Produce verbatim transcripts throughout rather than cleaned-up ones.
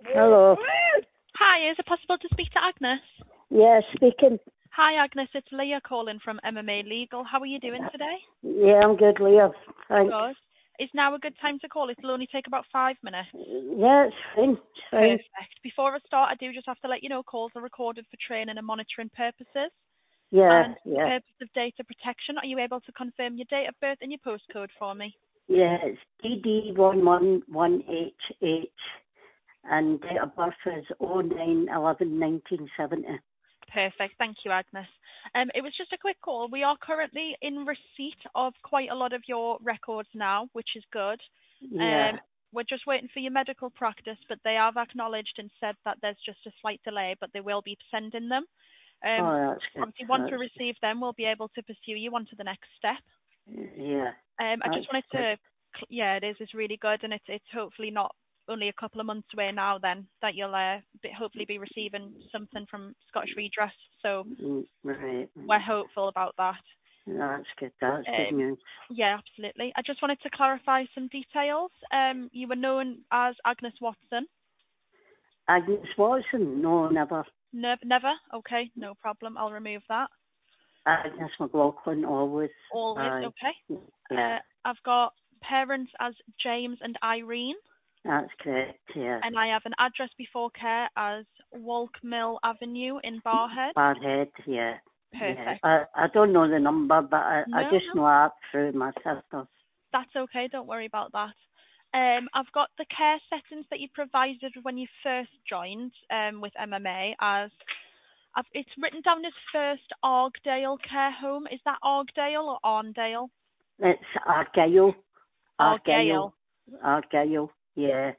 Hello. Hi, is it possible to speak to Agnes? Yeah, speaking. Hi Agnes, it's Leah calling from M M A Legal. How are you doing today? Yeah, I'm good, Leah. Thanks. Good. Is now a good time to call? It'll only take about five minutes. Yeah, it's fine. It's fine. Perfect. Before I start, I do just have to let you know calls are recorded for training and monitoring purposes. Yeah, And for the yeah. purpose of data protection, are you able to confirm your date of birth and your postcode for me? Yeah, it's D D one one one H H and date of birth is oh nine eleven nineteen seventy. Perfect. Thank you, Agnes. Um, it was just a quick call. We are currently in receipt of quite a lot of your records now, which is good. Yeah. Um, we're just waiting for your medical practice, but they have acknowledged and said that there's just a slight delay, but they will be sending them. Um, Oh, that's good. obviously, once we That's receive them, we'll be able to pursue you on to the next step. good. Yeah. Um, I That's just wanted good. to, yeah, it is. It's really good, and it's it's hopefully not only a couple of months away now. Then that you'll uh, be, hopefully be receiving something from Scottish Redress. So Mm, right. we're hopeful about that. That's good. That's good Um, news. yeah, absolutely. I just wanted to clarify some details. Um, you were known as Agnes Watson. Agnes Watson? No, never. Ne- never. Okay, no problem. I'll remove that. Agnes McLaughlin, always. Always. Aye. Okay. Yeah. Uh, I've got parents as James and Irene. That's correct, yeah. And I have an address before care as Walk Mill Avenue in Barhead. Barhead, yeah. Yeah. Perfect. I, I don't know the number, but I, I No, just no, know that through my sister. that's okay. Don't worry about that. Um, I've got the care settings that you provided when you first joined um, with M M A as I've, it's written down as First Argdale Care Home. Is that Argdale or Arndale? It's Argyle. Argyle. Argyle. Argyle, yeah.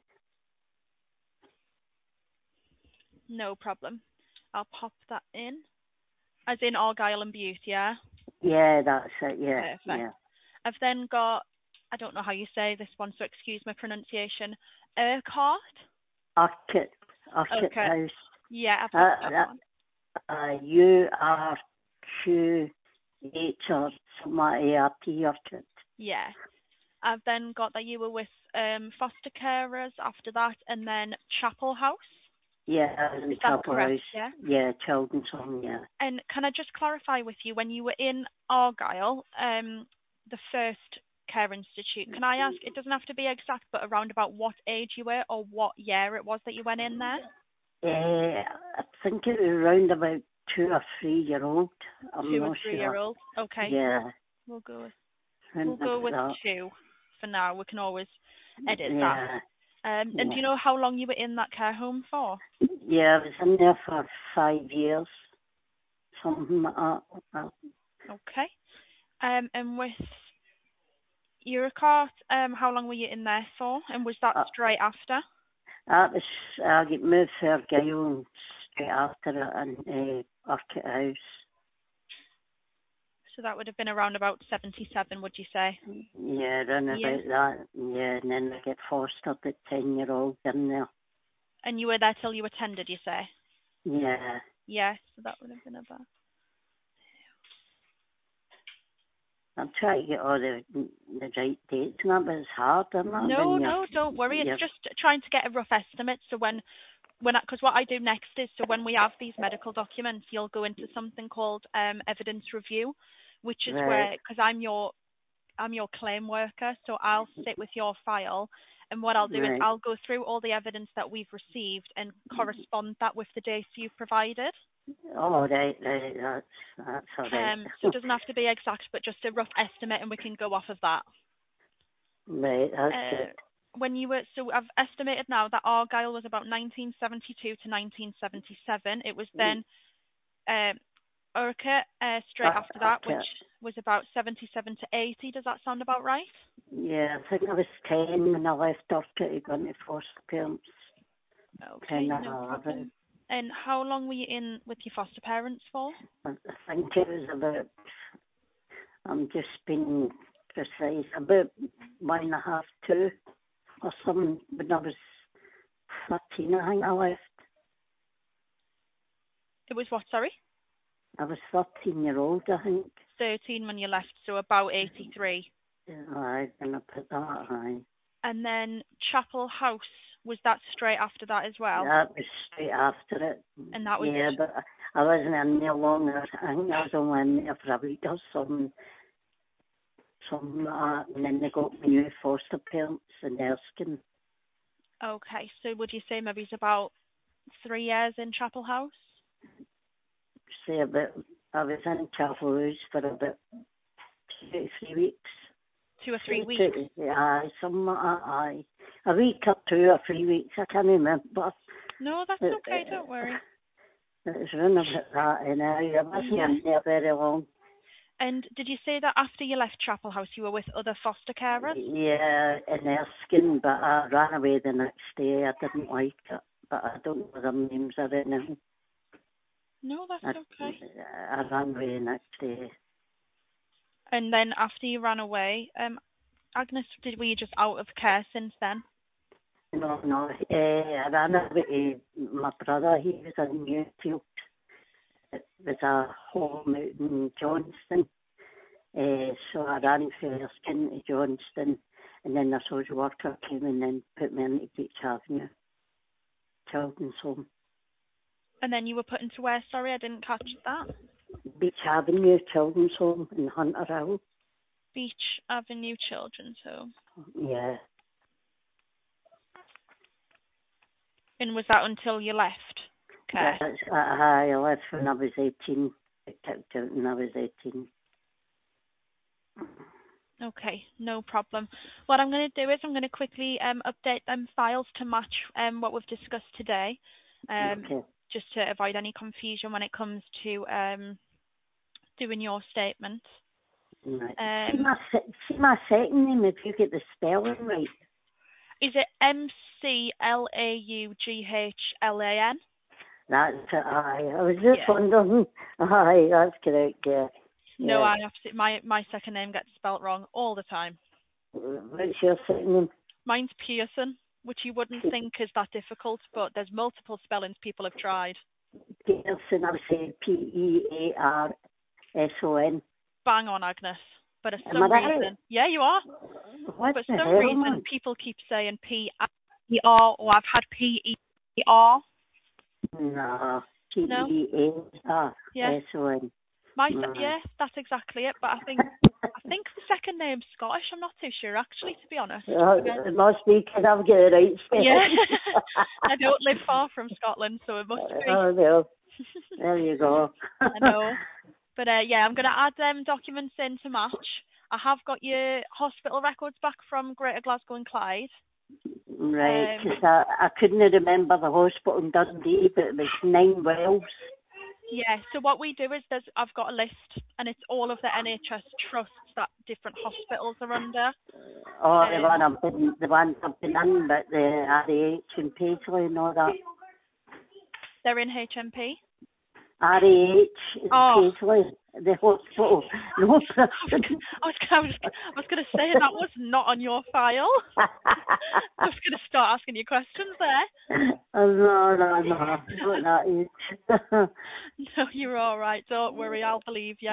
No problem. I'll pop that in. As in Argyle and Bute, yeah? Yeah, that's it, yeah. Perfect. Yeah. I've then got, I don't know how you say this one, so excuse my pronunciation, Urquhart? Arcot. Arcot Okay. House. Yeah, I've got Uh, that uh, one. uh, U R Q H or something like A R T Arcot. Yeah. I've then got that you were with um, foster carers after that, and then Chapel House. Yeah, I was in Is that Chapel correct? House. Yeah. Yeah, Children's Home, yeah. And can I just clarify with you, when you were in Argyle, um, the first care institute, can I ask, it doesn't have to be exact, but around about what age you were or what year it was that you went in there? Uh, I think it was around about two or three year old. I'm Two or not three year sure. old. Okay. Yeah, We'll go with we'll around go about with that. two for now. We can always edit that. Yeah, Um, and do you yeah. know how long you were in that care home for? Yeah, I was in there for five years, something like that. Uh, Okay. Um, and with Urquhart, um, how long were you in there for? And was that uh, straight after? that was, I get moved to Argyle and straight after it in uh, Arcot House. So that would have been around about seventy-seven, would you say? Yeah, around Yeah. about that. Yeah, and then I get fostered at ten year old in there. And you were there till you attended, you say? Yeah. Yes. So that would have been about. I'm trying to get all the the right dates and that, but it's hard, isn't it? No, When you're, no, don't worry. you're It's just trying to get a rough estimate. So when, when, because what I do next is, so when we have these medical documents, you'll go into something called um, evidence review, which is right, where, because I'm your, I'm your claim worker, so I'll sit with your file, and what I'll do is right. I'll go through all the evidence that we've received and correspond that with the dates you've provided. Oh, right, right, that's, that's all right. Um, so it doesn't have to be exact, but just a rough estimate, and we can go off of that. Right, that's Uh, good. when you were, so I've estimated now that Argyle was about nineteen seventy-two to nineteen seventy-seven. It was then um, Urquhart uh, straight Uh, after that, which okay. was about seventy-seven to eighty. Does that sound about right? Yeah, I think I was ten when I left Arcot to go into foster parents. Okay, ten or no eleven. problem. And how long were you in with your foster parents for? I I think it was about, I'm just being precise, about one and a half, two or something when I was thirteen, I think I left. It was what, sorry? I was thirteen year old, I think. thirteen when you left, so about eighty-three. Yeah, I gonna put that high. And then Chapel House, Was that straight after that as well? That was straight after it. And that was... Yeah, but I wasn't in there long. I think I was only in there for a week or something. Something like that. And then they got me new foster parents in Erskine. Okay, so would you say maybe it's about three years in Chapel House? Say about, I was in Chapel House for about two, three weeks. Two or three two, weeks? Two, aye, something like that, aye. A week or two or three weeks, I can't remember. No, that's it, okay, don't worry. It was around about that, you know. I wasn't Yeah. in there very long. And did you say that after you left Chapel House you were with other foster carers? Yeah, in Erskine, but I ran away the next day. I didn't like it, but I don't know their names or anything. No, that's I, okay. I ran away the next day. And then after you ran away, um, Agnes, did were you just out of care since then? No, no, uh, I ran away to my brother. He was in Newfield. It was a home out in Johnston. Uh, so I ran from Erskine to Johnston, and then the social worker came and then put me into Beach Avenue Children's Home. And then you were put into where? Sorry, I didn't catch that. Beach Avenue Children's Home in Hunter Hill. Beach Avenue Children's Home. Yeah. And was that until you left? Okay. That's, uh, I left when I was eighteen. I kicked out when I was eighteen. Okay, no problem. What I'm going to do is I'm going to quickly um, update them files to match um, what we've discussed today, um, Okay. just to avoid any confusion when it comes to um, doing your statement. Right. Um, see, my, se- see my second name, if you get the spelling right. Is it M C L A U G H L A N? That's it, aye. I was just Yeah. wondering. Aye, that's correct, yeah. No, yeah. I have to, my my second name gets spelt wrong all the time. What's your second name? Mine's Pearson, which you wouldn't think is that difficult, but there's multiple spellings people have tried. Pearson, I would say P E A R S O N. Bang on, Agnes. But for Am some I right? reason, yeah, you are. What For the some hell, reason, man? people keep saying P E R, or I've had P E R. No, P No? E A R Yeah. S O N. My No. yeah, that's exactly it. But I think I think the second name's Scottish. I'm not too sure, actually, to be honest. Uh, it must be because I've got it right spelling. Yeah. I don't live far from Scotland, so it must be. Oh, well. There you go. I know. But uh, yeah, I'm going to add them um, documents in to match. I have got your hospital records back from Greater Glasgow and Clyde. Right, Um, because I, I couldn't remember the hospital in Dundee, but it was Nine Wells. Yeah, so what we do is there's I've got a list, and it's all of the N H S trusts that different hospitals are under. Oh, Um, the one I've been, the one I've been in, but the R A H and Paisley and all that. They're in H M P. R A H and Oh. Paisley, the hospital. No, I was, I was, I was, I was going to say that was not on your file. I was going to start asking you questions there. no, no, no, not that age. No, you're all right. Don't worry, I'll believe you.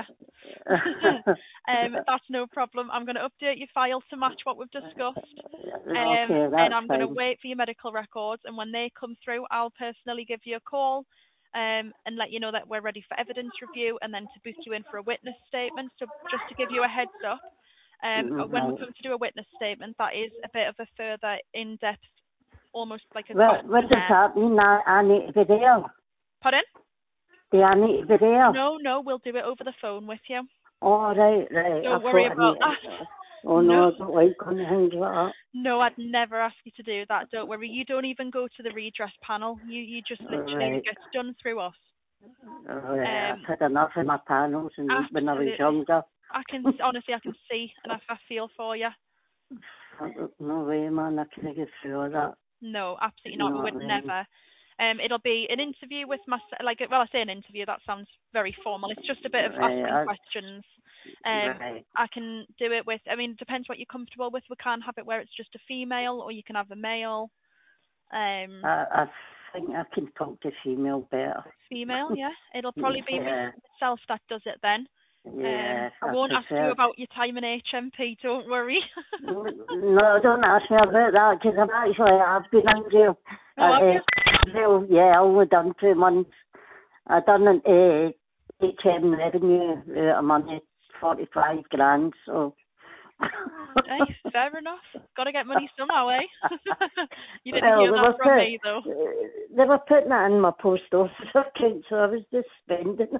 um, that's no problem. I'm going to update your file to match what we've discussed. Um, okay, that's and I'm going to fine. wait for your medical records. And when they come through, I'll personally give you a call um, and let you know that we're ready for evidence review, and then to book you in for a witness statement. So just to give you a heads up, um, Mhm. when we come to do a witness statement, that is a bit of a further in-depth, almost like a What, what does questionnaire. that mean? I, I need to be there. Pardon? Do I need to be there? No, no, we'll do it over the phone with you. Oh, right, right. Don't I worry thought I about need- that. Oh, no, No. I don't like on things like that. No, I'd never ask you to do that. Don't worry. You don't even go to the redress panel. You you just literally Right. it gets done through us. Oh, right. Um, I've had enough of my panels and when I was absolutely. younger. I can honestly, I can see and I, I feel for you. No way, man. I can't get through all that. No, absolutely not. No, We would really. never. Um, it'll be an interview with my like. Well, I say an interview. That sounds very formal. It's just a bit of Right, asking I- questions. Um, right. I can do it with. I mean, it depends what you're comfortable with. We can have it where it's just a female, or you can have a male. Um, I, I think I can talk to female better. female, yeah. It'll probably be Yeah. myself that does it then. Yeah, Um, I I won't ask you prefer. about your time in H M P, don't worry. No, don't ask me about that because I'm actually I've been in jail. Oh, have Uh, you? uh, jail, yeah, I only done two months. I done an uh, H M revenue out of money, forty five grand. So. Hey, fair enough. Got to get money somehow, eh? You didn't Well, hear they that were from put, me, though. they were putting it in my post office account, so I was just spending it.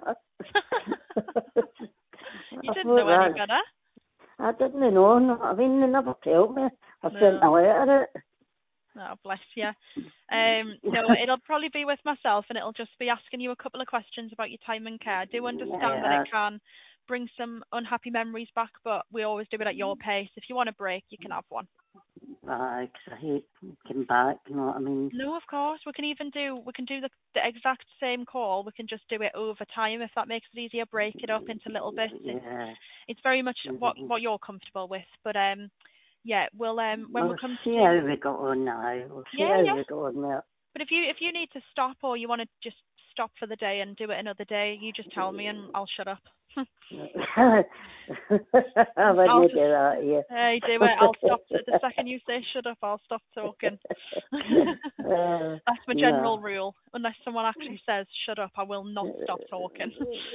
You I didn't thought know any that better. I didn't know. No, I mean, they never told me. I sent a No. letter. Oh, bless you. Um, no, it'll probably be with myself, and it'll just be asking you a couple of questions about your time in care. I do understand that it Yeah, can bring some unhappy memories back, but we always do it at your pace. If you want a break, you can have one. uh, 'cause I hate coming back. You know what I mean? No, of course. We can even do we can do the, the exact same call. We can just do it over time if that makes it easier. Break it up into little bits. It's Yeah. it's very much what Mm-hmm. what you're comfortable with. But um, yeah, we'll um when we We'll come see to how we got on now. We'll see yeah how yeah. we got on there. But if you if you need to stop or you want to just stop for the day and do it another day, you just tell me and I'll shut up. I I'll wouldn't just do that, yeah. hey do it. I'll stop the second you say shut up. I'll stop talking. uh, That's my no. general rule. Unless someone actually says shut up, I will not stop talking.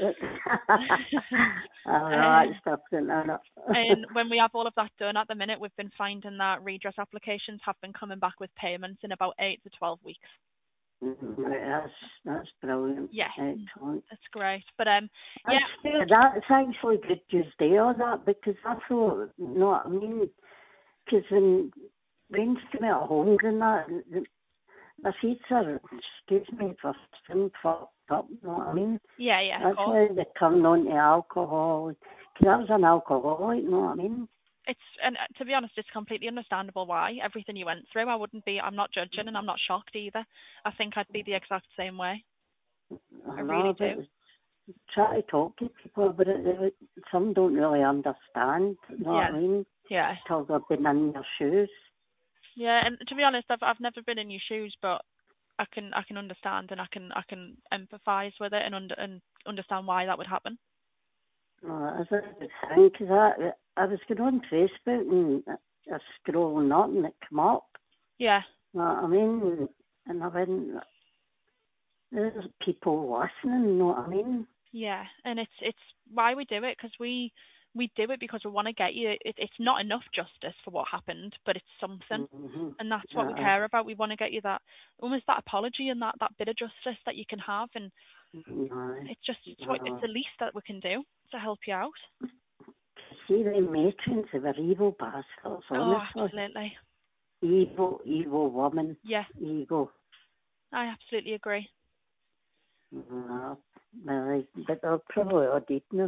All right, um, stop it now. and when we have all of that done, at the minute we've been finding that redress applications have been coming back with payments in about eight to twelve weeks. That's that's brilliant. Yeah, Excellent. that's great. But um, That's yeah, fair. That's actually good to say all that because I thought, you know what I mean? Because when rains come out of homes and that, the, the feet are, excuse me, for still fucked up, you know what I mean? yeah, yeah, of That's course. how they come on to alcohol. Because I was an alcoholic, you know what I mean? It's and uh, to be honest, it's completely understandable why everything you went through. I wouldn't be. I'm not judging, and I'm not shocked either. I think I'd be the exact same way. I I really know, do. but try to talk to people about it. They, some don't really understand, you know Yeah, what I mean? yeah, Till they've been in their shoes. yeah. And to be honest, I've I've never been in your shoes, but I can I can understand and I can I can empathise with it and under and understand why that would happen. Oh, that's a good thing, because I, I was going on Facebook and I was scrolling up and it came up. Yeah, You know what I mean? And I went, there's people listening, you know what I mean? yeah. And it's it's why we do it because we we do it because we want to get you. It, it's not enough justice for what happened, but it's something. Mm-hmm. And that's what we Uh, care about. We want to get you that almost that apology and that, that bit of justice that you can have, and no, it's just it's what it's no. the least that we can do to help you out. See, the matrons, they were evil bastards, Oh, honestly. absolutely. Evil, evil woman. Yeah, Evil. I absolutely agree. No, no, but they're probably all dead now.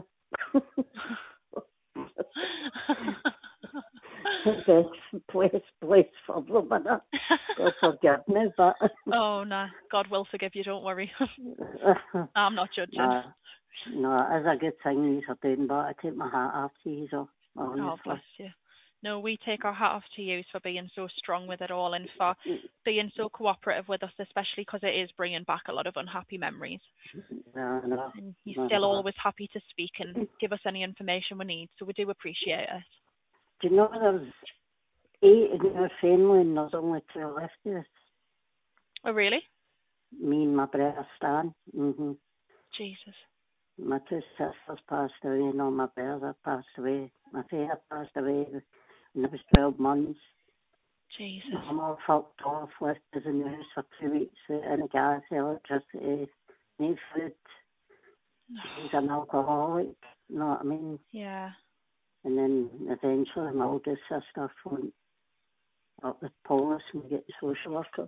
Best place, place for them, innit? God forgive me, but... Oh, nah. God will forgive you, don't worry. I'm not judging. no, no, it's a good thing you're doing, but I take my hat off to you, so, honestly. Oh, bless you. No, we take our hat off to you for being so strong with it all and for being so cooperative with us, especially because it is bringing back a lot of unhappy memories. No, no, And you're no, still no. always happy to speak and give us any information we need, so we do appreciate it. Do you know there's eight in our family and there's only two left of us? Oh, really? Me and my brother Stan. hmm Jesus. My two sisters passed away and all my brothers have passed away. My father passed away when I was twelve months. Jesus. I'm all fucked off, left us in the house for two weeks without any gas, electricity, no food. He's an alcoholic, you know what I mean? Yeah. And then eventually my oldest sister phoned up with police and we get the social workers.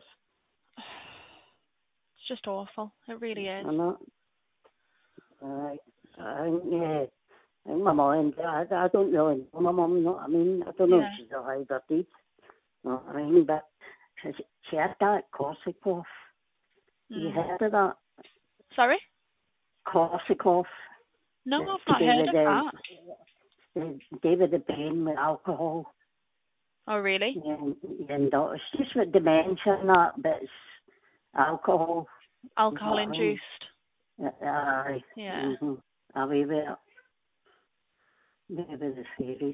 It's just awful. It really is. I know. Right. I think, yeah, I think my mum and dad, I don't really know my mum, you know what I mean? I don't know Yeah. if she's alive or dead, you know what I mean? But she, she had that Korsakoff. Mm. You heard of that? Sorry? Korsakoff. No, The- I've not to do heard with of the, that. the, do with the brain with alcohol. Oh, really? And, and uh, it's just with dementia and that, but it's alcohol. Alcohol You know what I mean? induced. Uh, Aye. Yeah. Mm-hmm. I'll leave it. maybe the fairies.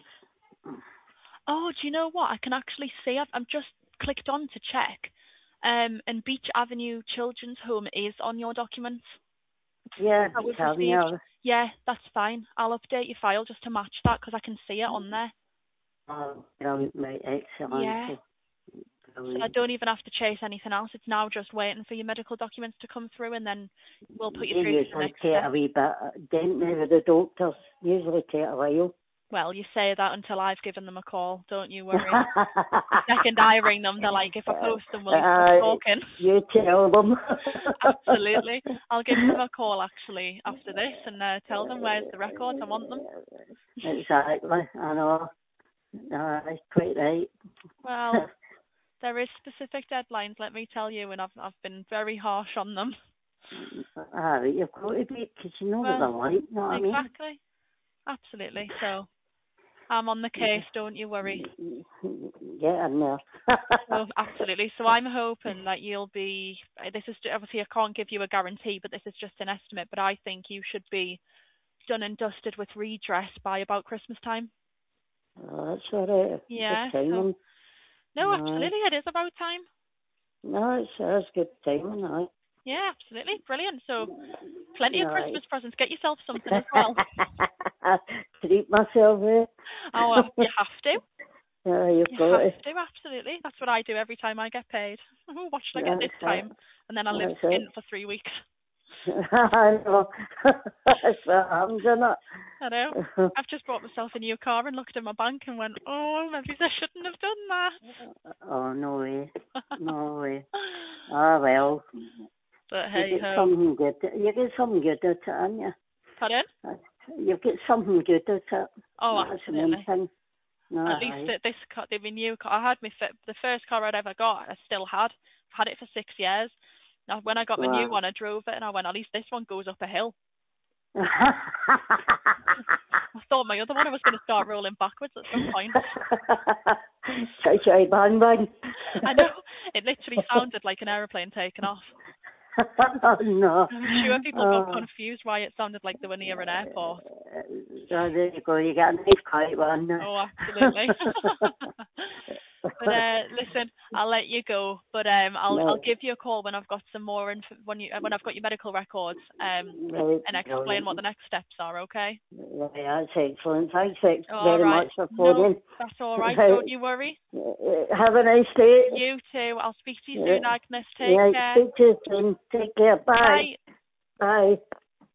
Oh, do you know what? I can actually see. I've, I've just clicked on to check. Um, and Beach Avenue Children's Home is on your documents Yeah, that we've tell me received. how. Yeah, that's fine. I'll update your file just to match that because I can see it on there. Oh, brilliant, mate, excellent. Yeah. So I Brilliant. don't even have to chase anything else. It's now just waiting for your medical documents to come through, and then we'll put you They through to the usually next take step. a wee bit, don't they, with the doctors? Usually take a while. Well, you say that until I've given them a call. Don't you worry. The second I ring them, they're like, if I post them, will you stop Uh, talking? you tell them. Absolutely. I'll give them a call, actually, after this and uh, tell them where's the records. I want them. Exactly, I know. No, that's quite right. Well, there is specific deadlines, let me tell you, and I've I've been very harsh on them. Ah, right, you've got to be, because you know what Well, they're like, you know what exactly. Absolutely. So I'm on the case, don't you worry. I mean? Get in there. Oh, absolutely. So I'm hoping that you'll be, this is obviously I can't give you a guarantee, but this is just an estimate, but I think you should be done and dusted with redress by about Christmas time. Oh, that's all right. Yeah. Good timing. So, no, Aye. absolutely. It is about time. No, it's, that's good timing, aye. Yeah, absolutely. Brilliant. So plenty of Aye. Christmas presents. Get yourself something as well. Treat myself, eh? Oh, um, you have to. Yeah, you've You got have it. to, absolutely. That's what I do every time I get paid. Oh, what should I get That's this time? it. And then I live That's skint it. for three weeks. I know. That's what happens, isn't it? I know. I've just bought myself a new car and looked at my bank and went, oh, maybe I shouldn't have done that. Oh, no way. No way. Ah, well. But You hey get ho. something good. You get something good out of it, haven't you? Pardon? You get something good out of it. Oh, That's the main absolutely. thing. No, At least aye. th- this car, the new car, I had my fi- the first car I'd ever got. I still had. I've had it for six years. Now, when I got my new Wow. one, I drove it and I went, at least this one goes up a hill. I thought my other one I was going to start rolling backwards at some point. Sorry, sorry, bang, bang. I know. It literally sounded like an aeroplane taking off. Oh, no. I'm sure people Oh. got confused why it sounded like they were near an airport. So there you go. You got a nice quiet one. Oh, absolutely. But uh, listen, I'll let you go. But um, I'll No. I'll give you a call when I've got some more inf- when you when I've got your medical records um Right, and explain what the next steps are. Okay. right, that's excellent. Thanks very All right. much for No, phoning. that's all right. Right. Don't you worry. Have a nice day. You too. I'll speak to you soon, Agnes. Take Yeah, care. speak to you soon. Take care. Bye. Bye. Bye.